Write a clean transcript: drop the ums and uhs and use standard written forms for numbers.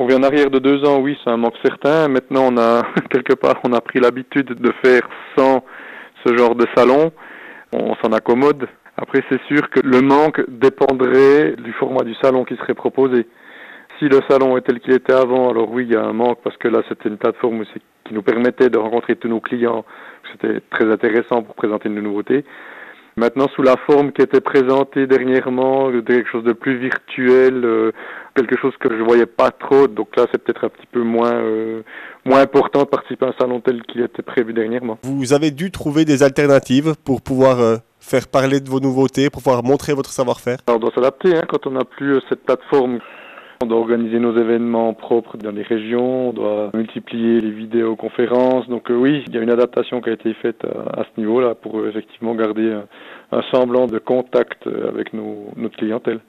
on revient en arrière de 2 ans, oui, c'est un manque certain. Maintenant, on a quelque part, on a pris l'habitude de faire sans ce genre de salon. On s'en accommode. Après, c'est sûr que le manque dépendrait du format du salon qui serait proposé. Si le salon est tel qu'il était avant, alors oui, il y a un manque parce que là, c'était une plateforme aussi qui nous permettait de rencontrer tous nos clients. C'était très intéressant pour présenter une nouveauté. Maintenant, sous la forme qui était présentée dernièrement, de quelque chose de plus virtuel, quelque chose que je voyais pas trop. Donc là, c'est peut-être un petit peu moins important de participer à un salon tel qu'il était prévu dernièrement. Vous avez dû trouver des alternatives pour pouvoir faire parler de vos nouveautés, pour pouvoir montrer votre savoir-faire. Alors, on doit s'adapter quand on n'a plus cette plateforme. On doit organiser nos événements propres dans les régions, on doit multiplier les vidéoconférences. Donc oui, il y a une adaptation qui a été faite à ce niveau-là pour effectivement garder un semblant de contact avec notre clientèle.